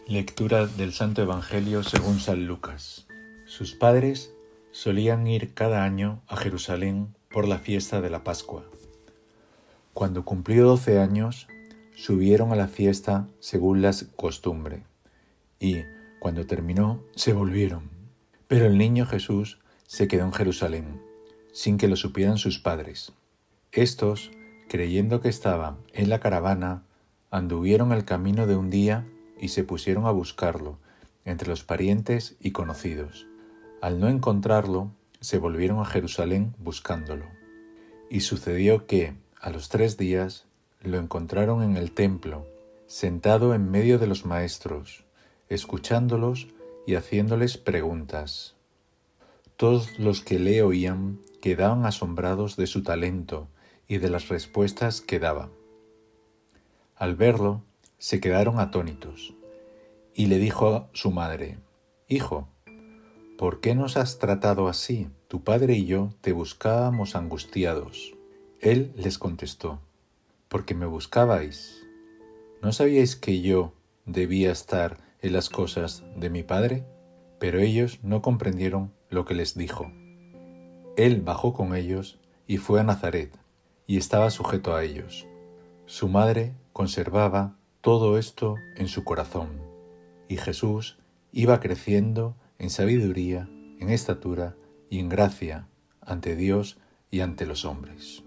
Lectura del Santo Evangelio según San Lucas. Sus padres solían ir cada año a Jerusalén por la fiesta de la Pascua. Cuando cumplió 12 años, subieron a la fiesta según la costumbre, y, cuando terminó, se volvieron. Pero el niño Jesús se quedó en Jerusalén, sin que lo supieran sus padres. Estos, creyendo que estaba en la caravana, anduvieron el camino de un día y se pusieron a buscarlo entre los parientes y conocidos. Al no encontrarlo, se volvieron a Jerusalén buscándolo. Y sucedió que, a los 3 días, lo encontraron en el templo, sentado en medio de los maestros, escuchándolos y haciéndoles preguntas. Todos los que le oían quedaban asombrados de su talento y de las respuestas que daba. Al verlo, se quedaron atónitos, y le dijo a su madre: «Hijo, ¿por qué nos has tratado así? Tu padre y yo te buscábamos angustiados». Él les contestó: «¿Porque me buscabais? ¿No sabíais que yo debía estar en las cosas de mi padre?» Pero ellos no comprendieron lo que les dijo. Él bajó con ellos y fue a Nazaret, y estaba sujeto a ellos. Su madre conservaba todo esto en su corazón, y Jesús iba creciendo en sabiduría, en estatura y en gracia ante Dios y ante los hombres.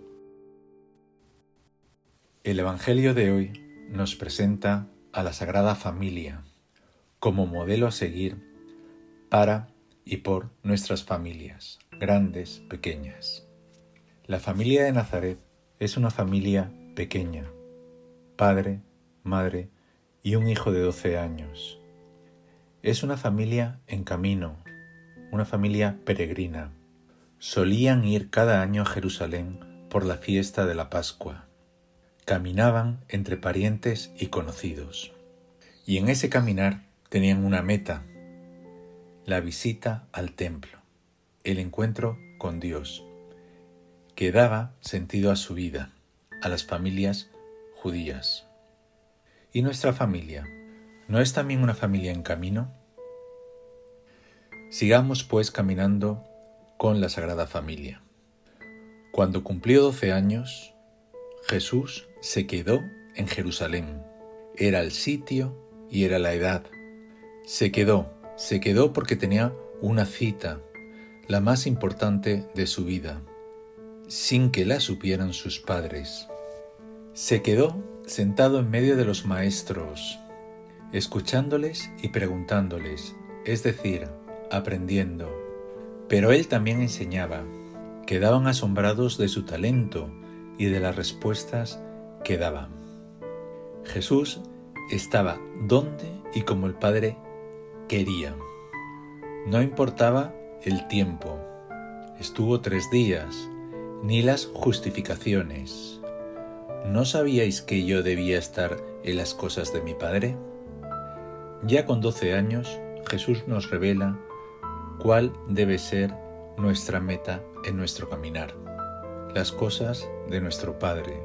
El Evangelio de hoy nos presenta a la Sagrada Familia como modelo a seguir para y por nuestras familias, grandes, pequeñas. La familia de Nazaret es una familia pequeña: padre, madre y un hijo de 12 años. Es una familia en camino, una familia peregrina. Solían ir cada año a Jerusalén por la fiesta de la Pascua. Caminaban entre parientes y conocidos. Y en ese caminar tenían una meta: la visita al templo, el encuentro con Dios, que daba sentido a su vida, a las familias judías. ¿Y nuestra familia? ¿No es también una familia en camino? Sigamos pues caminando con la Sagrada Familia. Cuando cumplió 12 años, Jesús se quedó en Jerusalén. Era el sitio y era la edad. Se quedó porque tenía una cita, la más importante de su vida, sin que la supieran sus padres. Se quedó sentado en medio de los maestros, escuchándoles y preguntándoles, es decir, aprendiendo. Pero él también enseñaba. Quedaban asombrados de su talento y de las respuestas que daba. Jesús estaba donde y como el Padre quería. No importaba el tiempo. Estuvo 3 días, ni las justificaciones. ¿No sabíais que yo debía estar en las cosas de mi Padre? Ya con 12 años, Jesús nos revela cuál debe ser nuestra meta en nuestro caminar. Las cosas de nuestro Padre,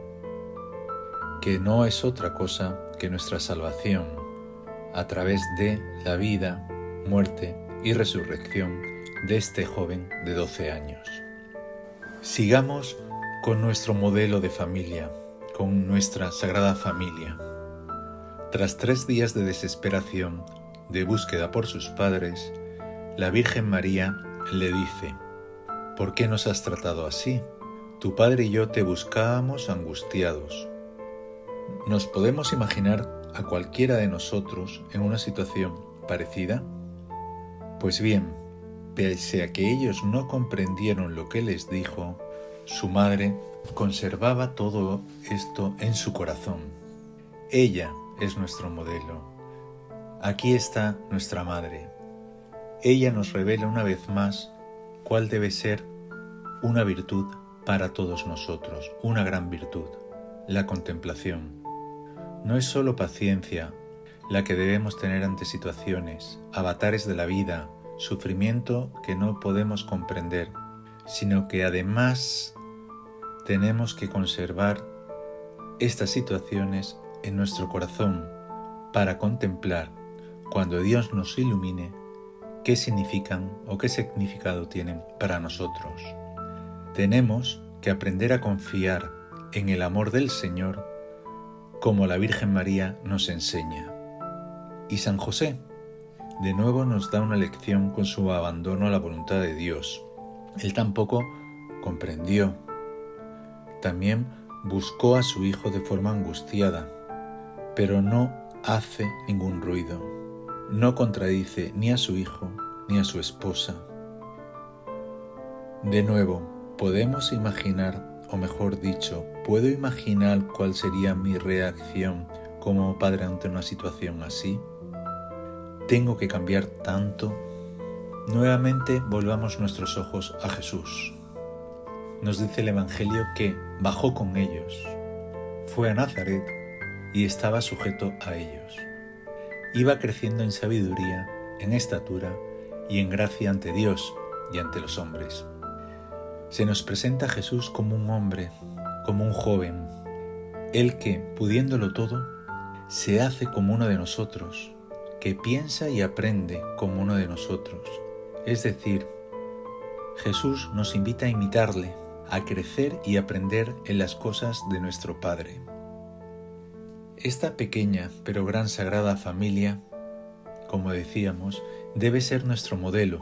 que no es otra cosa que nuestra salvación a través de la vida, muerte y resurrección de este joven de 12 años. Sigamos con nuestro modelo de familia, con nuestra Sagrada Familia. Tras 3 días de desesperación, de búsqueda por sus padres, la Virgen María le dice: «¿Por qué nos has tratado así? Tu padre y yo te buscábamos angustiados». ¿Nos podemos imaginar a cualquiera de nosotros en una situación parecida? Pues bien, pese a que ellos no comprendieron lo que les dijo, su madre conservaba todo esto en su corazón. Ella es nuestro modelo. Aquí está nuestra madre. Ella nos revela una vez más cuál debe ser una virtud para todos nosotros, una gran virtud: la contemplación. No es solo paciencia la que debemos tener ante situaciones, avatares de la vida, sufrimiento que no podemos comprender, sino que además tenemos que conservar estas situaciones en nuestro corazón para contemplar cuando Dios nos ilumine, qué significan o qué significado tienen para nosotros. Tenemos que aprender a confiar en el amor del Señor como la Virgen María nos enseña. Y San José, de nuevo nos da una lección con su abandono a la voluntad de Dios. Él tampoco comprendió. También buscó a su hijo de forma angustiada, pero no hace ningún ruido. No contradice ni a su hijo ni a su esposa. De nuevo, podemos imaginar, o mejor dicho, puedo imaginar cuál sería mi reacción como padre ante una situación así. ¿Tengo que cambiar tanto? Nuevamente volvamos nuestros ojos a Jesús. Nos dice el Evangelio que bajó con ellos, fue a Nazaret y estaba sujeto a ellos. Iba creciendo en sabiduría, en estatura y en gracia ante Dios y ante los hombres. Se nos presenta a Jesús como un hombre, como un joven, el que, pudiéndolo todo, se hace como uno de nosotros, que piensa y aprende como uno de nosotros. Es decir, Jesús nos invita a imitarle, a crecer y aprender en las cosas de nuestro Padre. Esta pequeña pero gran sagrada familia, como decíamos, debe ser nuestro modelo.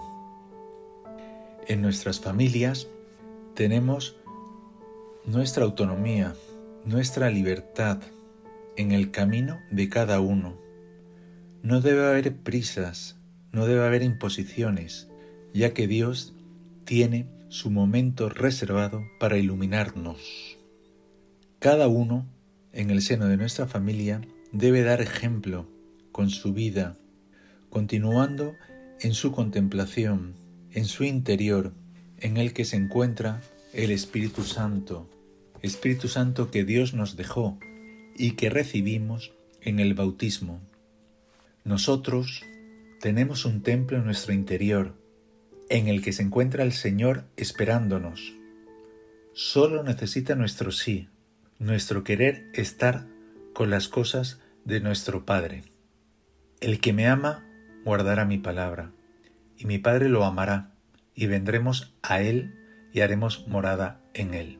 En nuestras familias tenemos nuestra autonomía, nuestra libertad en el camino de cada uno. No debe haber prisas, no debe haber imposiciones, ya que Dios tiene su momento reservado para iluminarnos. Cada uno, en el seno de nuestra familia, debe dar ejemplo con su vida, continuando en su contemplación, en su interior, en el que se encuentra el Espíritu Santo que Dios nos dejó y que recibimos en el bautismo. Nosotros tenemos un templo en nuestro interior, en el que se encuentra el Señor esperándonos. Solo necesita nuestro sí, nuestro querer estar con las cosas de nuestro Padre. El que me ama guardará mi palabra, y mi Padre lo amará, y vendremos a Él y haremos morada en Él.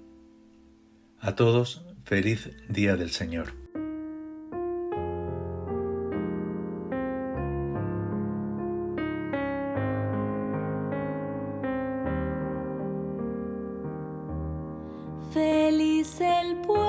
A todos, feliz Día del Señor. Feliz el pueblo